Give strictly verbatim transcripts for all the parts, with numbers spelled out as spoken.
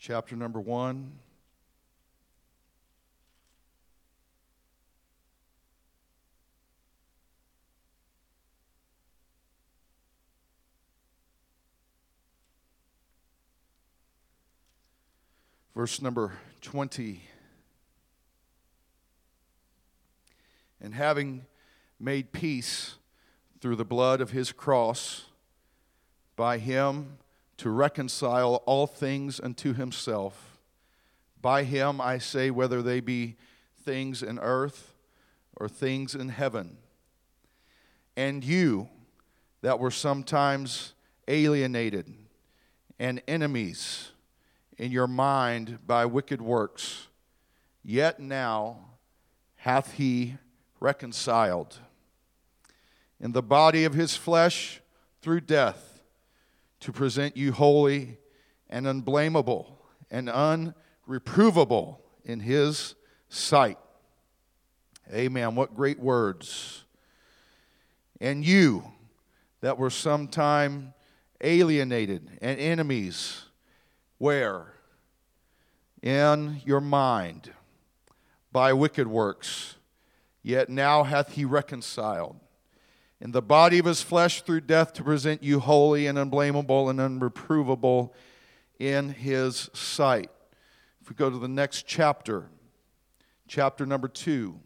chapter number one. Verse number twenty. And having made peace through the blood of his cross, by him to reconcile all things unto himself. By him, I say, whether they be things in earth or things in heaven. And you that were sometimes alienated and enemies in your mind by wicked works, yet now hath he reconciled in the body of his flesh through death, to present you holy and unblameable and unreprovable in his sight. Amen. What great words. And you that were sometime alienated and enemies, where? In your mind, by wicked works, yet now hath he reconciled in the body of his flesh through death, to present you holy and unblameable and unreprovable in his sight. If we go to the next chapter, chapter number two.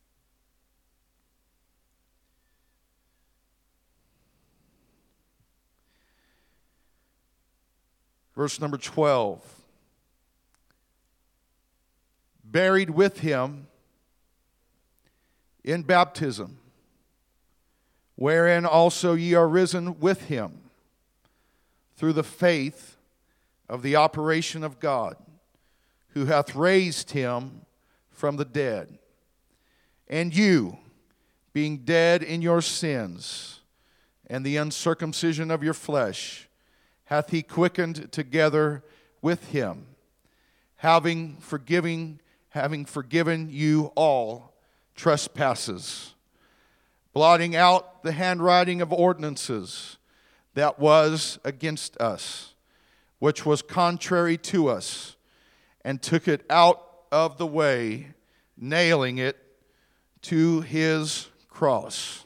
Verse number twelve. Buried with him in baptism, wherein also ye are risen with him, through the faith of the operation of God, who hath raised him from the dead. And you, being dead in your sins, and the uncircumcision of your flesh, hath he quickened together with him, having forgiving, having forgiven you all trespasses, blotting out the handwriting of ordinances that was against us, which was contrary to us, and took it out of the way, nailing it to his cross.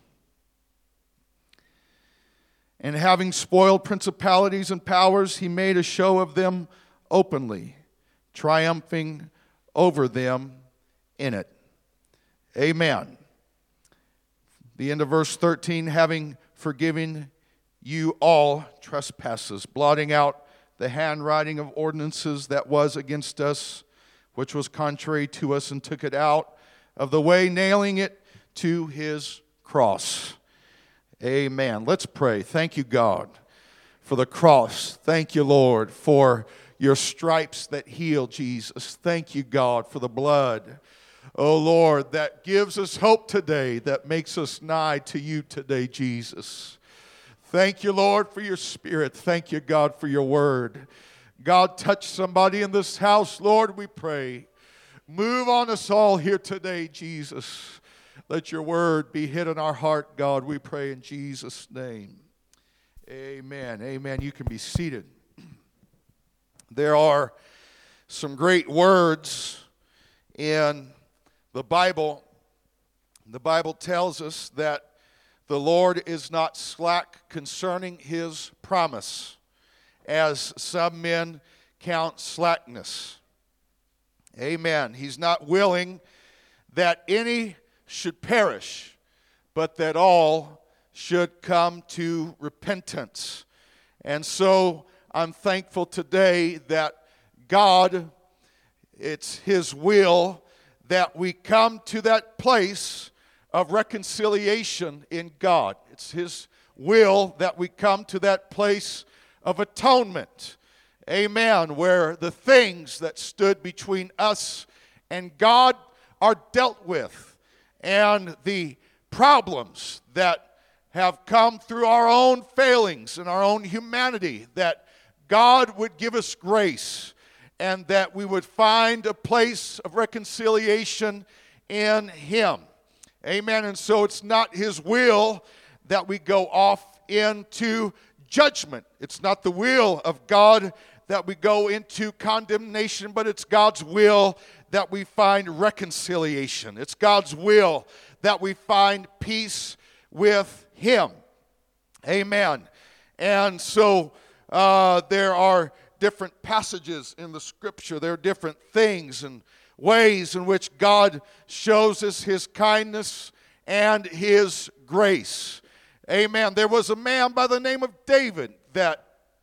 And having spoiled principalities and powers, he made a show of them openly, triumphing over them in it. Amen. The end of verse thirteen, having forgiven you all trespasses, blotting out the handwriting of ordinances that was against us, which was contrary to us, and took it out of the way, nailing it to his cross. Amen. Let's pray. Thank you, God, for the cross. Thank you, Lord, for your stripes that heal, Jesus. Thank you, God, for the blood, oh Lord, that gives us hope today, that makes us nigh to you today, Jesus. Thank you, Lord, for your Spirit. Thank you, God, for your word. God, touch somebody in this house, Lord, we pray. Move on us all here today, Jesus. Let your word be hid in our heart, God, we pray in Jesus' name. Amen. Amen. You can be seated. There are some great words in the Bible. The Bible tells us that the Lord is not slack concerning his promise, as some men count slackness. Amen. He's not willing that any should perish, but that all should come to repentance. And so I'm thankful today that God, it's his will that we come to that place of reconciliation in God. It's his will that we come to that place of atonement. Amen. Where the things that stood between us and God are dealt with. And the problems that have come through our own failings and our own humanity, that God would give us grace and that we would find a place of reconciliation in him. Amen. And so it's not his will that we go off into judgment. It's not the will of God that we go into condemnation, but it's God's will that we find reconciliation. It's God's will that we find peace with Him. Amen. And so uh, there are different passages in the Scripture. There are different things and ways in which God shows us His kindness and His grace. Amen. There was a man by the name of David that,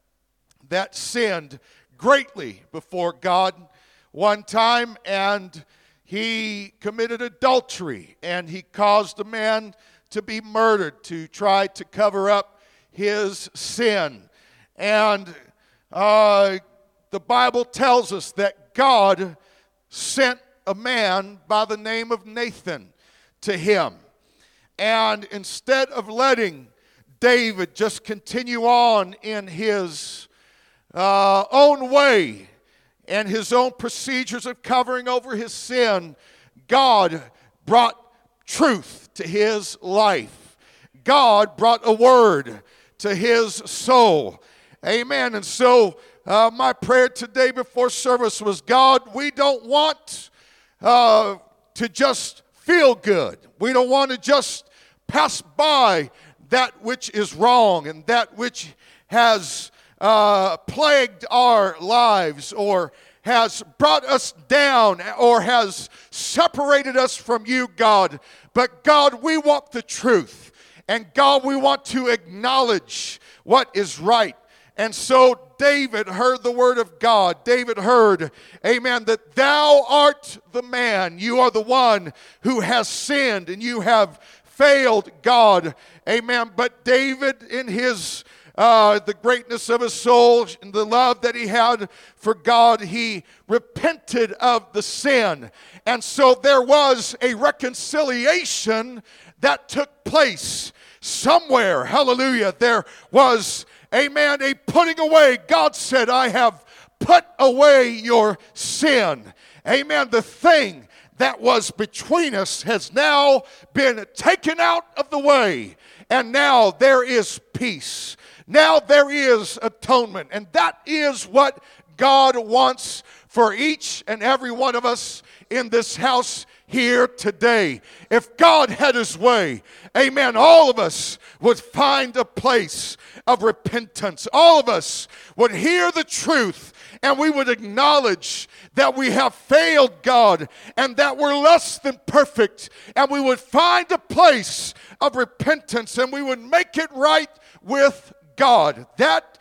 that sinned greatly before God one time, and he committed adultery, and he caused a man to be murdered to try to cover up his sin. And uh, the Bible tells us that God sent a man by the name of Nathan to him. And instead of letting David just continue on in his uh, own way and his own procedures of covering over his sin, God brought truth to his life. God brought a word to his soul. Amen. And so uh, my prayer today before service was, God, we don't want uh, to just feel good. We don't want to just pass by that which is wrong and that which has uh, plagued our lives or has brought us down or has separated us from you, God. But God, we want the truth. And God, we want to acknowledge what is right. And so David heard the word of God. David heard, amen, that thou art the man. You are the one who has sinned and you have failed God. Amen. But David, in his uh, the greatness of his soul and the love that he had for God, he repented of the sin. And so there was a reconciliation that took place somewhere. Hallelujah. There was, amen, a putting away. God said, I have put away your sin. Amen. The thing that was between us has now been taken out of the way. And now there is peace. Now there is atonement. And that is what God wants for each and every one of us in this house here today. If God had his way, amen, all of us would find a place of repentance. All of us would hear the truth and we would acknowledge that we have failed God and that we're less than perfect, and we would find a place of repentance and we would make it right with God. That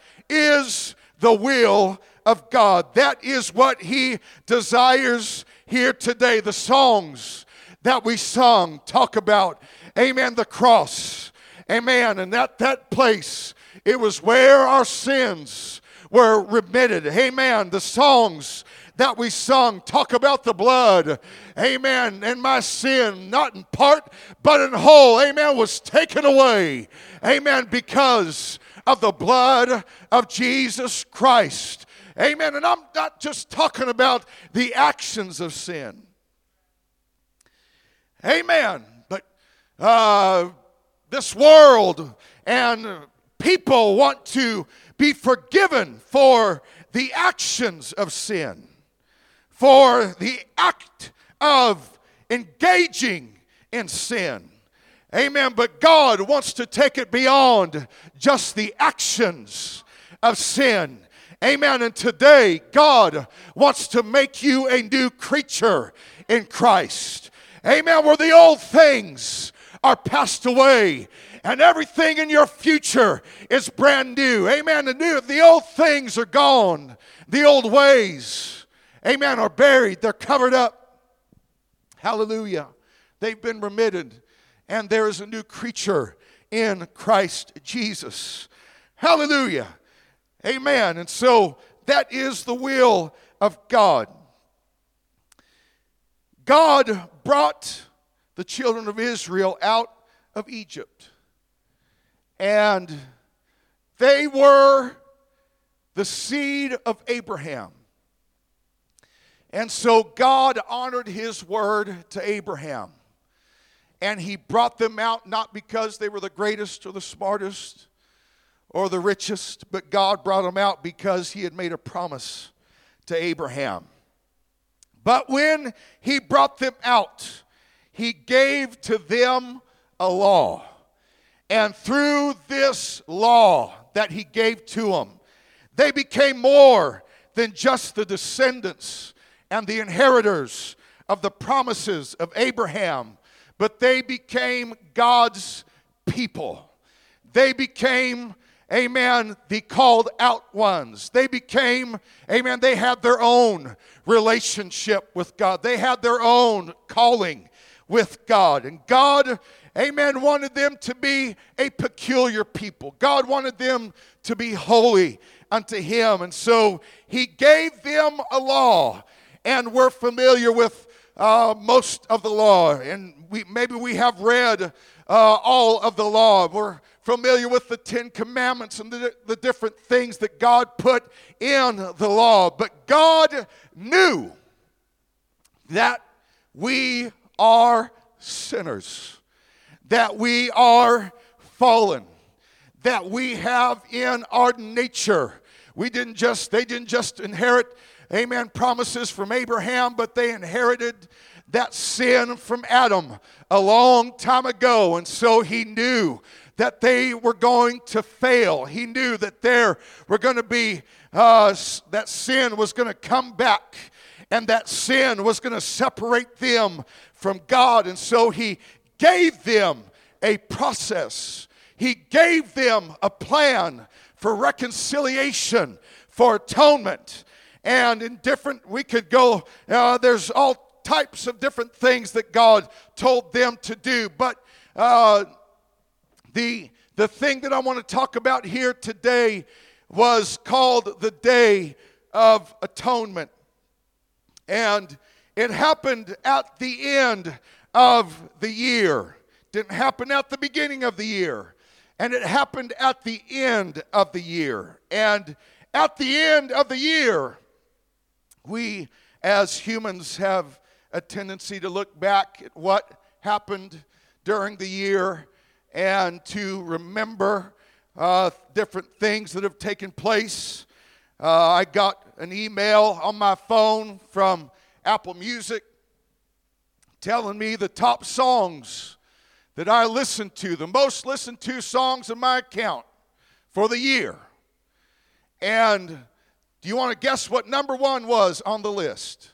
is the will of God. That is what He desires here today. The songs that we sung talk about, amen, the cross, amen, and at that place, it was where our sins were remitted. Amen. The songs that we sung talk about the blood. Amen. And my sin, not in part, but in whole, amen, was taken away. Amen. Because of the blood of Jesus Christ. Amen. And I'm not just talking about the actions of sin. Amen. But uh, this world and people want to be forgiven for the actions of sin, for the act of engaging in sin. Amen. But God wants to take it beyond just the actions of sin. Amen. And today, God wants to make you a new creature in Christ. Amen. Where the old things are passed away and everything in your future is brand new. Amen. The new, the old things are gone. The old ways, amen, are buried. They're covered up. Hallelujah. They've been remitted. And there is a new creature in Christ Jesus. Hallelujah. Amen. And so that is the will of God. God brought the children of Israel out of Egypt. And they were the seed of Abraham. And so God honored his word to Abraham. And he brought them out not because they were the greatest or the smartest or the richest, but God brought them out because he had made a promise to Abraham. But when he brought them out, he gave to them a law. And through this law that he gave to them, they became more than just the descendants and the inheritors of the promises of Abraham, but they became God's people. They became, amen, the called out ones. They became, amen, they had their own relationship with God. They had their own calling with God. And God, amen, wanted them to be a peculiar people. God wanted them to be holy unto him. And so he gave them a law. And we're familiar with uh, most of the law. And we maybe we have read uh, all of the law. We're familiar with the Ten Commandments and the, the different things that God put in the law. But God knew that we are sinners, that we are fallen, that we have in our nature. We didn't just, they didn't just inherit, amen, promises from Abraham, but they inherited that sin from Adam a long time ago. And so he knew that they were going to fail. He knew that there were going to be, uh, that sin was going to come back, and that sin was going to separate them from God. And so he gave them a process. He gave them a plan for reconciliation, for atonement. And in different, we could go, uh, there's all types of different things that God told them to do. But uh, the, the thing that I want to talk about here today was called the Day of Atonement. And it happened at the end of the year. Didn't happen at the beginning of the year. And it happened at the end of the year. And at the end of the year, we as humans have a tendency to look back at what happened during the year and to remember uh, different things that have taken place. Uh, I got an email on my phone from Apple Music telling me the top songs that I listened to, the most listened to songs in my account for the year. And do you want to guess what number one was on the list?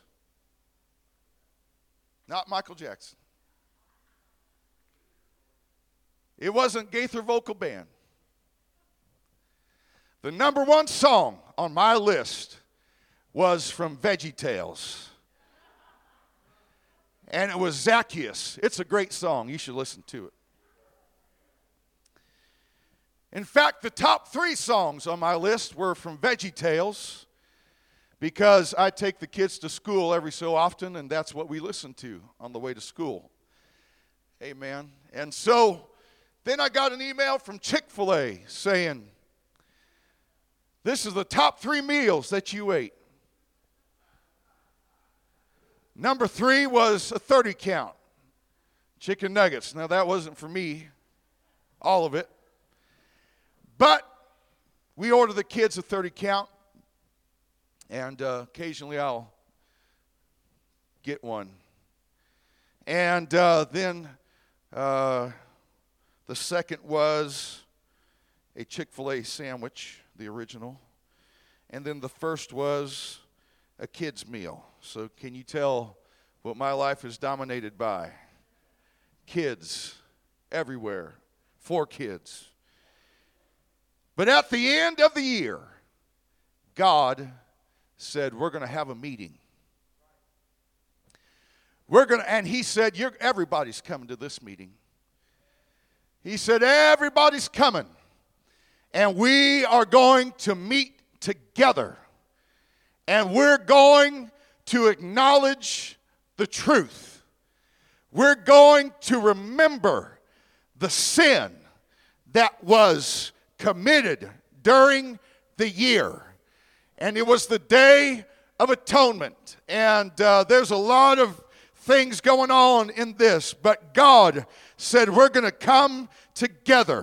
Not Michael Jackson. It wasn't Gaither Vocal Band. The number one song on my list was from VeggieTales. And it was Zacchaeus. It's a great song. You should listen to it. In fact, the top three songs on my list were from VeggieTales, because I take the kids to school every so often, and that's what we listen to on the way to school. Amen. And so then I got an email from Chick-fil-A saying, this is the top three meals that you ate. Number three was a thirty count, chicken nuggets. Now that wasn't for me, all of it. But we order the kids a thirty count, and uh, occasionally I'll get one. And uh, then uh, the second was a Chick-fil-A sandwich, the original. And then the first was a kid's meal. So can you tell what my life is dominated by? Kids everywhere. Four kids. But at the end of the year, God said, we're going to have a meeting. We're going to, and he said, You're, everybody's coming to this meeting. He said, everybody's coming. And we are going to meet together. And we're going to acknowledge the truth. We're going to remember the sin that was committed during the year. And it was the Day of Atonement. And uh, there's a lot of things going on in this. But God said we're going to come together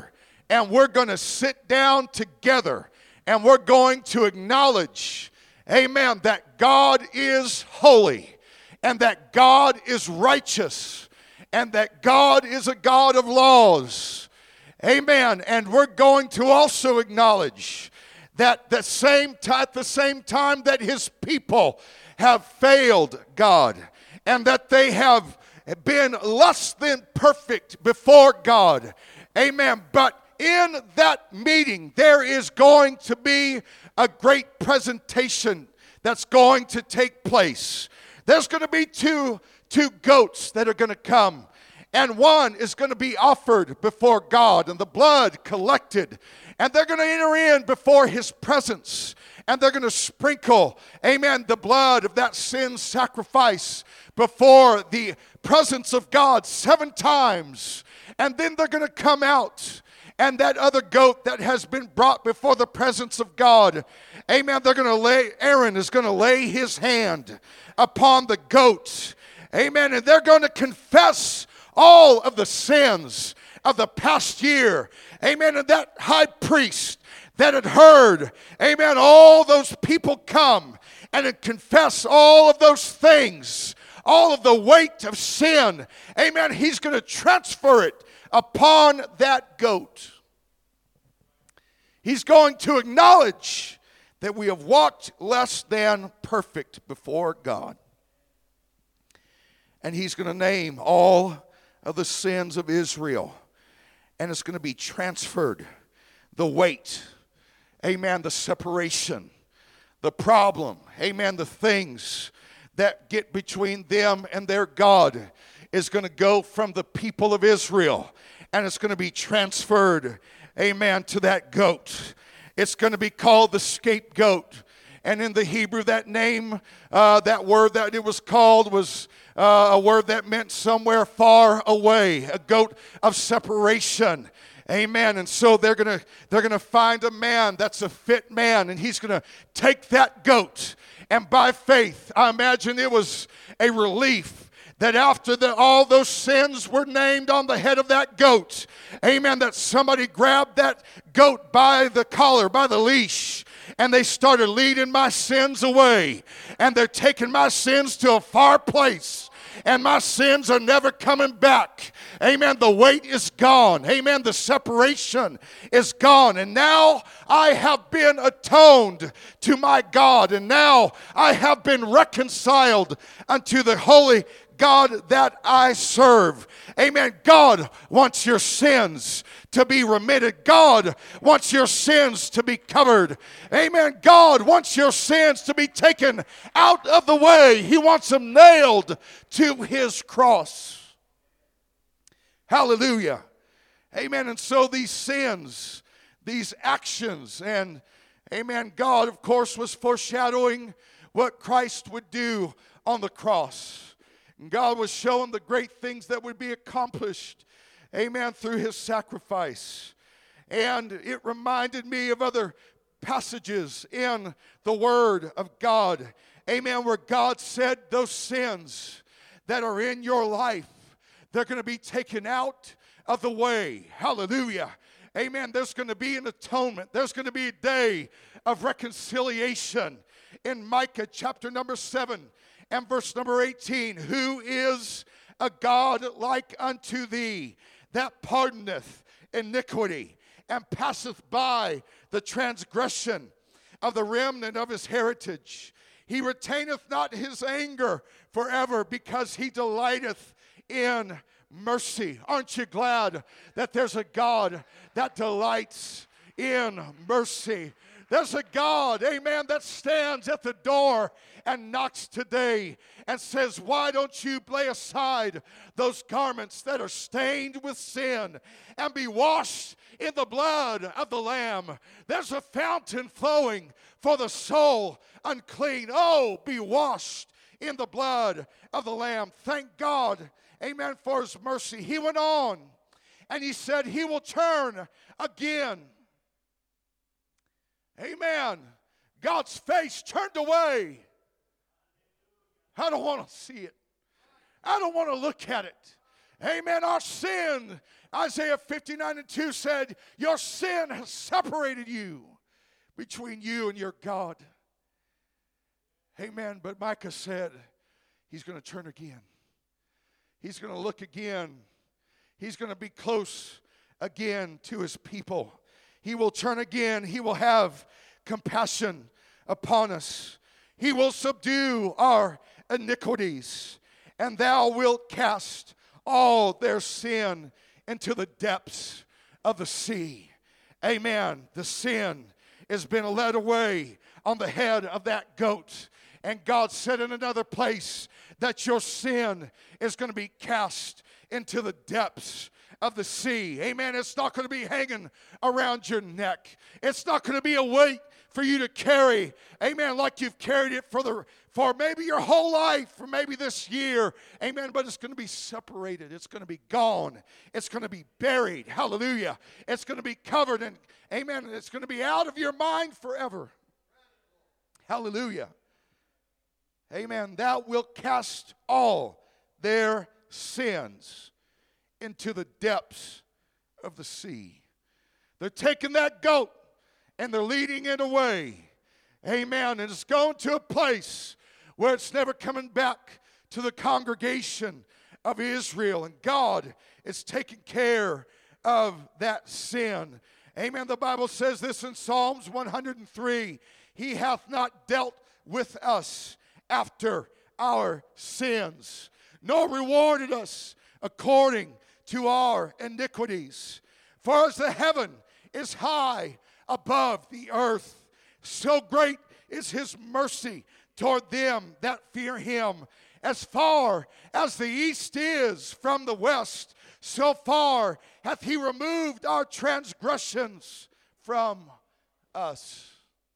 and we're going to sit down together, and we're going to acknowledge, amen, that God is holy, and that God is righteous, and that God is a God of laws. Amen. And we're going to also acknowledge that the same t- at the same time that his people have failed God, and that they have been less than perfect before God. Amen. But in that meeting, there is going to be a great presentation that's going to take place. There's going to be two, two goats that are going to come. And one is going to be offered before God, and the blood collected. And they're going to enter in before his presence. And they're going to sprinkle, amen, the blood of that sin sacrifice before the presence of God seven times. And then they're going to come out. And that other goat that has been brought before the presence of God, amen, they're going to lay, Aaron is going to lay his hand upon the goat. Amen. And they're going to confess all of the sins of the past year. Amen. And that high priest that had heard, amen, all those people come and confess all of those things, all of the weight of sin. Amen. He's going to transfer it upon that goat. He's going to acknowledge that we have walked less than perfect before God. And he's going to name all of the sins of Israel. And it's going to be transferred. The weight. Amen. The separation. The problem. Amen. The things that get between them and their God is going to go from the people of Israel. And it's going to be transferred. Amen. To that goat. It's going to be called the scapegoat. And in the Hebrew, that name, uh, that word that it was called was uh, a word that meant somewhere far away, a goat of separation. Amen. And so they're gonna they're gonna find a man that's a fit man, and he's gonna take that goat. And by faith, I imagine it was a relief that after the, all those sins were named on the head of that goat, amen, that somebody grabbed that goat by the collar, by the leash, and they started leading my sins away. And they're taking my sins to a far place. And my sins are never coming back. Amen. The weight is gone. Amen. The separation is gone. And now I have been atoned to my God. And now I have been reconciled unto the holy God that I serve. Amen. God wants your sins to be remitted. God wants your sins to be covered. Amen. God wants your sins to be taken out of the way. He wants them nailed to his cross. Hallelujah. Amen. And so these sins, these actions, and amen, God, of course, was foreshadowing what Christ would do on the cross. And God was showing the great things that would be accomplished, amen, through his sacrifice. And it reminded me of other passages in the Word of God, amen, where God said those sins that are in your life, they're going to be taken out of the way. Hallelujah. Amen. There's going to be an atonement. There's going to be a day of reconciliation. In Micah chapter number seven, and verse number eighteen, who is a God like unto thee, that pardoneth iniquity, and passeth by the transgression of the remnant of his heritage. He retaineth not his anger forever, because he delighteth in mercy. Aren't you glad that there's a God that delights in mercy? There's a God, amen, that stands at the door and knocks today and says, why don't you lay aside those garments that are stained with sin and be washed in the blood of the Lamb? There's a fountain flowing for the soul unclean. Oh, be washed in the blood of the Lamb. Thank God, amen, for his mercy. He went on and he said he will turn again. Amen. God's face turned away. I don't want to see it. I don't want to look at it. Amen. Our sin, Isaiah fifty-nine and two said, your sin has separated you between you and your God. Amen. But Micah said he's going to turn again. He's going to look again. He's going to be close again to his people. He will turn again. He will have compassion upon us. He will subdue our iniquities, and thou wilt cast all their sin into the depths of the sea. Amen. The sin has been led away on the head of that goat. And God said in another place that your sin is going to be cast into the depths of the sea. Amen. It's not going to be hanging around your neck. It's not going to be a weight for you to carry. Amen. Like you've carried it for the for maybe your whole life, or maybe this year. Amen. But it's going to be separated. It's going to be gone. It's going to be buried. Hallelujah. It's going to be covered, and amen. It's going to be out of your mind forever. Hallelujah. Amen. Thou wilt cast all their sins into the depths of the sea. They're taking that goat and they're leading it away. Amen. And it's going to a place where it's never coming back to the congregation of Israel. And God is taking care of that sin. Amen. The Bible says this in Psalms one hundred three. He hath not dealt with us after our sins, nor rewarded us according to our iniquities. For as the heaven is high above the earth, so great is his mercy toward them that fear him. As far as the east is from the west, so far hath he removed our transgressions from us.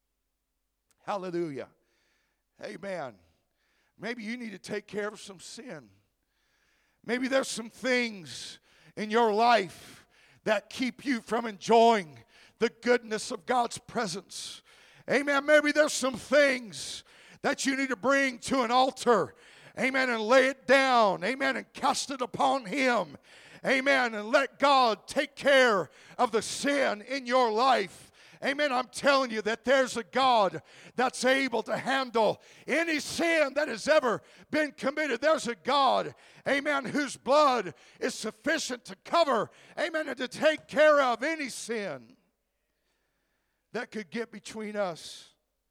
Hallelujah. Amen. Maybe you need to take care of some sin. Maybe there's some things in your life that keep you from enjoying the goodness of God's presence. Amen. Maybe there's some things that you need to bring to an altar. Amen. And lay it down. Amen. And cast it upon him. Amen. And let God take care of the sin in your life. Amen. I'm telling you that there's a God that's able to handle any sin that has ever been committed. There's a God, amen, whose blood is sufficient to cover, amen, and to take care of any sin that could get between us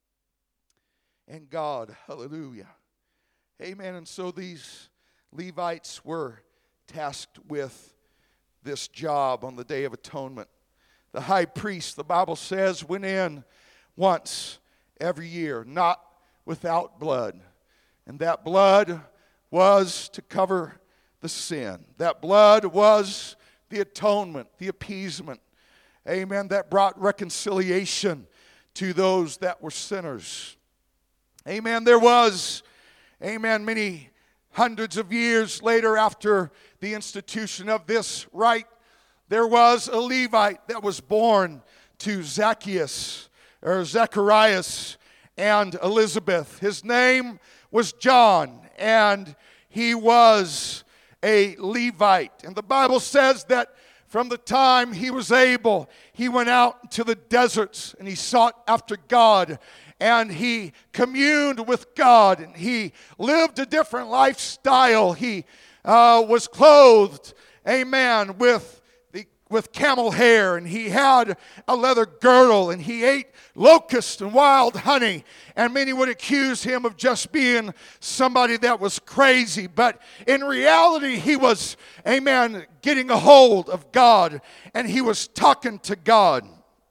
and God. Hallelujah. Amen. And so these Levites were tasked with this job on the Day of Atonement. The high priest, the Bible says, went in once every year, not without blood. And that blood was to cover the sin. That blood was the atonement, the appeasement. Amen. That brought reconciliation to those that were sinners. Amen. There was, amen, many hundreds of years later after the institution of this rite, there was a Levite that was born to Zacchaeus, or Zacharias and Elizabeth. His name was John, and he was a Levite. And the Bible says that from the time he was able, he went out to the deserts and he sought after God. And he communed with God, and he lived a different lifestyle. He uh, was clothed, amen, with with camel hair, and he had a leather girdle, and he ate locusts and wild honey. And many would accuse him of just being somebody that was crazy. But in reality, he was, amen, getting a hold of God, and he was talking to God.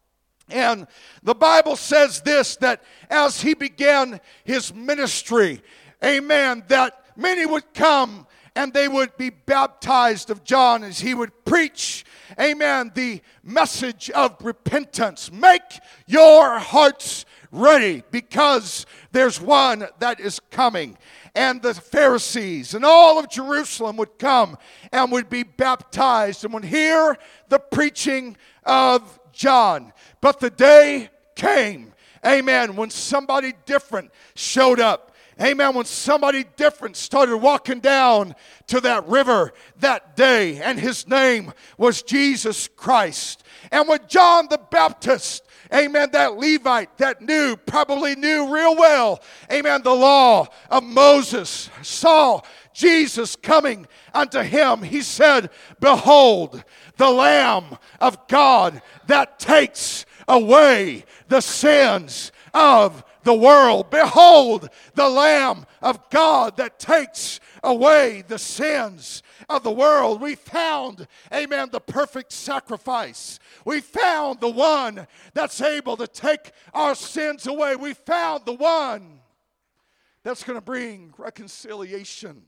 And the Bible says this, that as he began his ministry, amen, that many would come and they would be baptized of John as he would preach, amen, the message of repentance. Make your hearts ready, because there's one that is coming. And the Pharisees and all of Jerusalem would come and would be baptized and would hear the preaching of John. But the day came, amen, when somebody different showed up. Amen. When somebody different started walking down to that river that day, and his name was Jesus Christ. And when John the Baptist, amen, that Levite that knew, probably knew real well, amen, the law of Moses, saw Jesus coming unto him, he said, behold, the Lamb of God that takes away the sins of the world. Behold, the Lamb of God that takes away the sins of the world. We found, amen, the perfect sacrifice. We found the one that's able to take our sins away. We found the one that's going to bring reconciliation.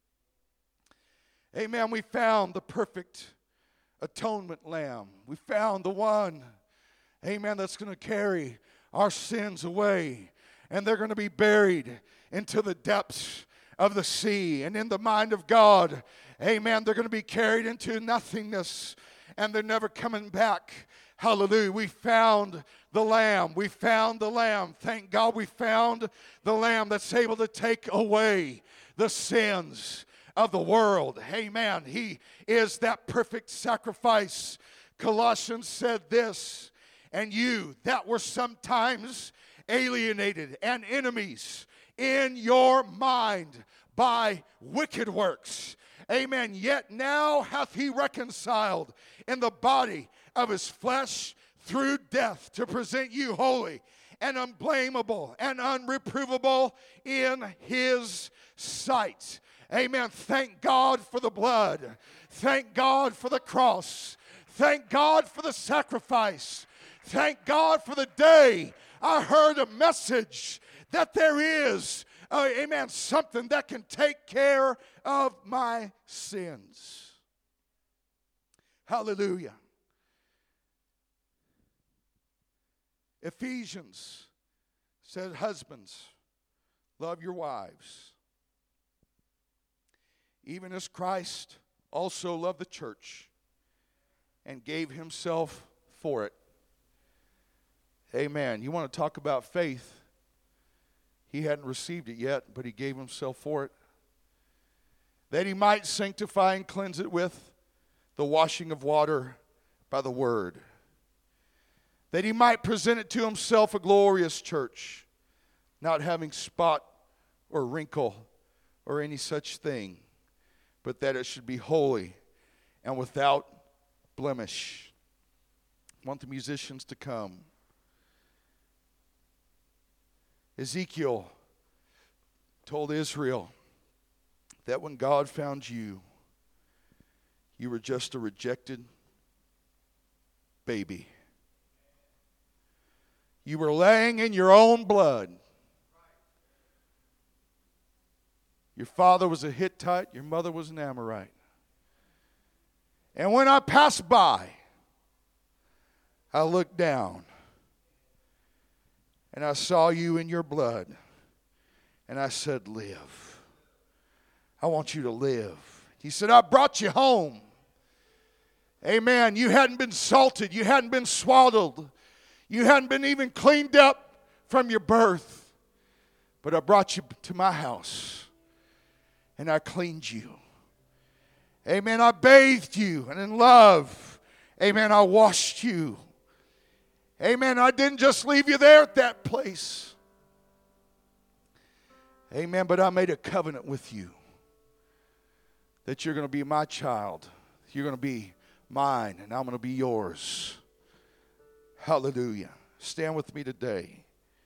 Amen. We found the perfect atonement lamb. We found the one, amen, that's going to carry our sins away. And they're going to be buried into the depths of the sea. And in the mind of God, amen, they're going to be carried into nothingness. And they're never coming back. Hallelujah. We found the Lamb. We found the Lamb. Thank God we found the Lamb that's able to take away the sins of the world. Amen. He is that perfect sacrifice. Colossians said this, and you that were sometimes alienated and enemies in your mind by wicked works. Amen. Yet now hath he reconciled in the body of his flesh through death to present you holy and unblameable and unreprovable in his sight. Amen. Thank God for the blood. Thank God for the cross. Thank God for the sacrifice. Thank God for the day I heard a message that there is, uh, amen, something that can take care of my sins. Hallelujah. Ephesians said, husbands, love your wives, even as Christ also loved the church and gave himself for it. Amen. You want to talk about faith? He hadn't received it yet, but he gave himself for it, that he might sanctify and cleanse it with the washing of water by the word, that he might present it to himself a glorious church, not having spot or wrinkle or any such thing, but that it should be holy and without blemish. I want the musicians to come. Ezekiel told Israel that when God found you, you were just a rejected baby. You were laying in your own blood. Your father was a Hittite, your mother was an Amorite. And when I passed by, I looked down and I saw you in your blood. And I said, live. I want you to live. He said, I brought you home. Amen. You hadn't been salted. You hadn't been swaddled. You hadn't been even cleaned up from your birth. But I brought you to my house. And I cleaned you. Amen. I bathed you. And in love, amen, I washed you. Amen. I didn't just leave you there at that place. Amen. But I made a covenant with you that you're going to be my child. You're going to be mine, and I'm going to be yours. Hallelujah. Stand with me today.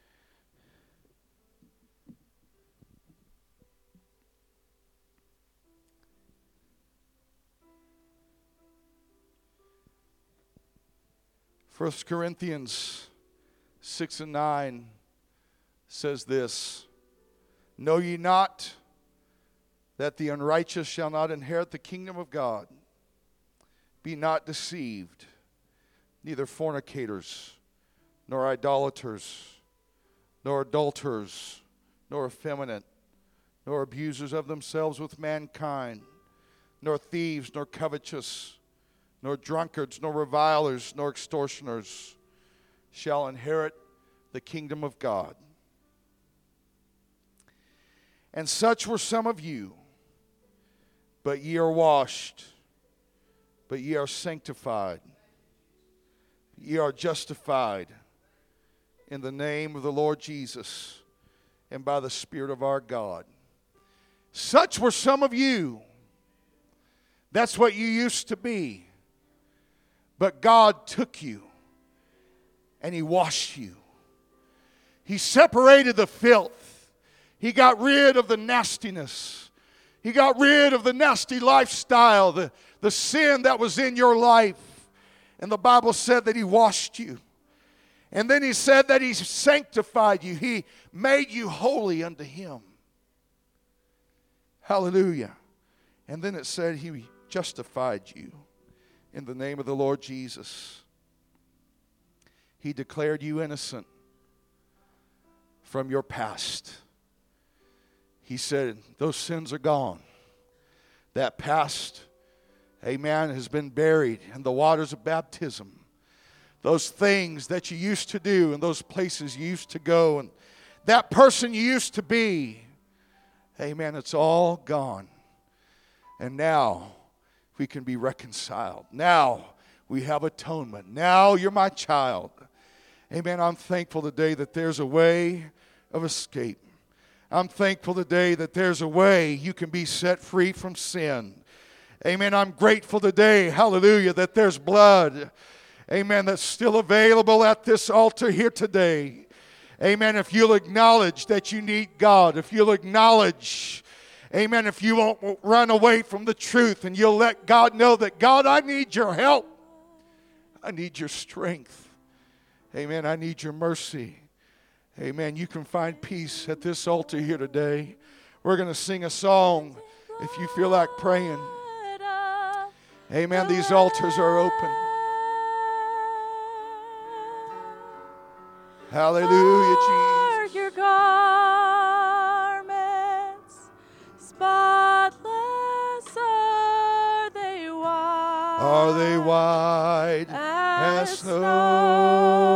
First Corinthians six and nine says this, know ye not that the unrighteous shall not inherit the kingdom of God? Be not deceived, neither fornicators, nor idolaters, nor adulterers, nor effeminate, nor abusers of themselves with mankind, nor thieves, nor covetous, nor drunkards, nor revilers, nor extortioners shall inherit the kingdom of God. And such were some of you, but ye are washed, but ye are sanctified, ye are justified in the name of the Lord Jesus and by the Spirit of our God. Such were some of you. That's what you used to be. But God took you and He washed you. He separated the filth. He got rid of the nastiness. He got rid of the nasty lifestyle, the, the sin that was in your life. And the Bible said that He washed you. And then He said that He sanctified you. He made you holy unto Him. Hallelujah. And then it said He justified you in the name of the Lord Jesus. He declared you innocent from your past. He said, those sins are gone. That past, amen, has been buried in the waters of baptism. Those things that you used to do and those places you used to go and that person you used to be, amen, it's all gone. And now we can be reconciled. Now we have atonement. Now you're my child. Amen. I'm thankful today that there's a way of escape. I'm thankful today that there's a way you can be set free from sin. Amen. I'm grateful today, hallelujah, that there's blood, amen, that's still available at this altar here today. Amen. If you'll acknowledge that you need God, if you'll acknowledge, amen, if you won't run away from the truth and you'll let God know that, God, I need your help. I need your strength. Amen. I need your mercy. Amen. You can find peace at this altar here today. We're going to sing a song if you feel like praying. Amen. These altars are open. Hallelujah, Jesus. Your garments, spotless are they white, Are they white as as snow?